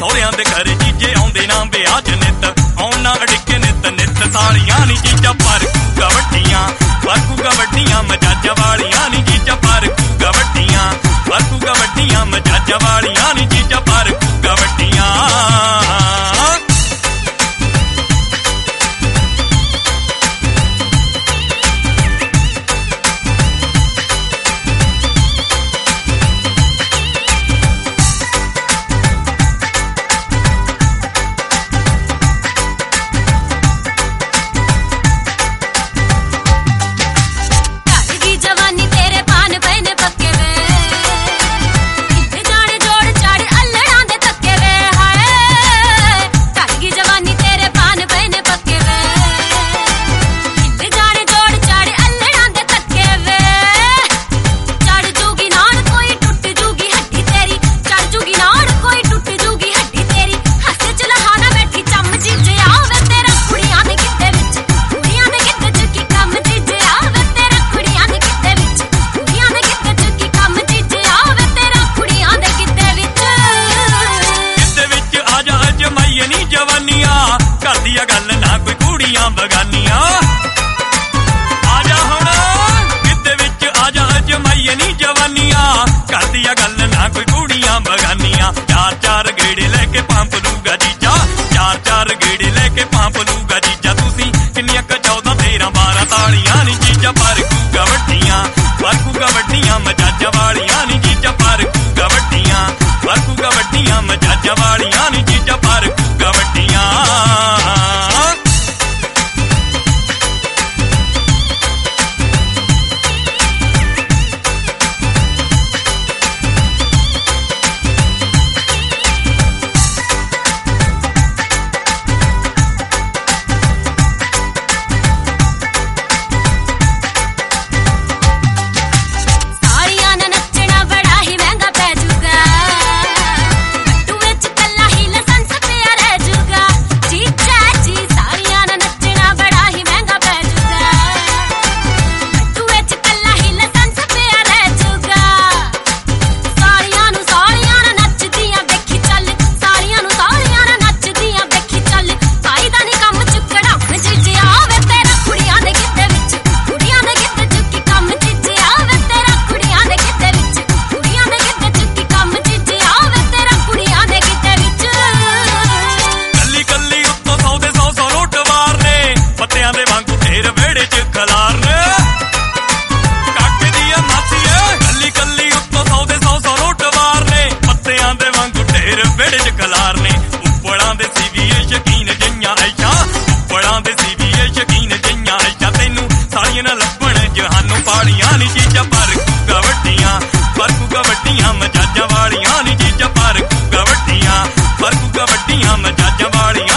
ਸਹੁਰਿਆਂ ਦੇ ਘਰ ਜੀਜੇ ਆਉਂਦੇ ਨਾ ਵਿਆਹ ਚ ਨਿੱਤ ਆਉਣ ਨਾ ਅੜਿੱਕੇ ਨਿੱਤ ਨਿੱਤ ਸਾਲੀਆਂ ਨੀ ਜੀਜਾ ਪਰ ਕੂਗਾ ਵੱਡੀਆਂ ਮਜਾਜਾਂ ਵਾਲੀਆਂ ਨੀ ਜੀਜਾ ਪਰ ਕੂਗਾ ਵੱਡੀਆਂ ਮਜਾਜਾਂ ਵਾਲੀਆਂ ਨੀ ਜੀਜਾ ਪਰ ਕੂਗਾ ਵੱਡੀਆਂ ਘਰ ਦੀਆਂ ਗੱਲ ਨਾ ਕੋਈ ਕੁੜੀਆਂ ਬਗਾਨੀਆਂ ਆ ਜਾ ਹੁਣ ਕਿਤੇ ਵਿੱਚ ਆ ਜਾ ਅਜਮਾਈਏ ਨੀ ਜਵਾਨੀਆਂ ਘਰ ਦੀਆਂ ਗੱਲ ਨਾ ਕੋਈ ਕੁੜੀਆਂ ਬਗਾਨੀਆਂ ਚਾਰ ਗੇੜੇ ਲੈ ਕੇ ਪੰਪ ਲੂਗਾ ਜੀਜਾ ਚਾਰ ਗੇੜੇ ਲੈ ਕੇ ਪੰਪ ਲੂਗਾ ਜੀਜਾ ਤੁਸੀਂ ਕਿੰਨੀਆਂ ਕ 14 13 12 ਤਾਲੀਆਂ ਨੀ ਜੀਜਾ ਪਰ ਕੂਗਾ ਵੱਡੀਆਂ ਮਜਾਜਾਂ ਵਾਲੀਆਂ ਨੀ ਜੀਜਾ ਪਰ ਕੂਗਾ ਵੱਡੀਆਂ ਮਜਾਜਾਂ ਵਾਲੀਆਂ ਨੀ ਜੀਜਾ ਪਰ ਕੂਗਾ ਵੱਡੀਆਂ ਲੱਭਣ ਜਹਾਨੂੰ ਪਾਲੀਆਂ ਨੀ ਜੀਜਾ ਪਰ ਕੂਗਾ ਵੱਡੀਆਂ ਮਜਾਜਾਂ ਵਾਲੀਆਂ ਨੀ ਜੀਜਾ ਪਰ ਕੂਗਾ ਵੱਡੀਆਂ ਮਜਾਜਾਂ ਵਾਲੀਆਂ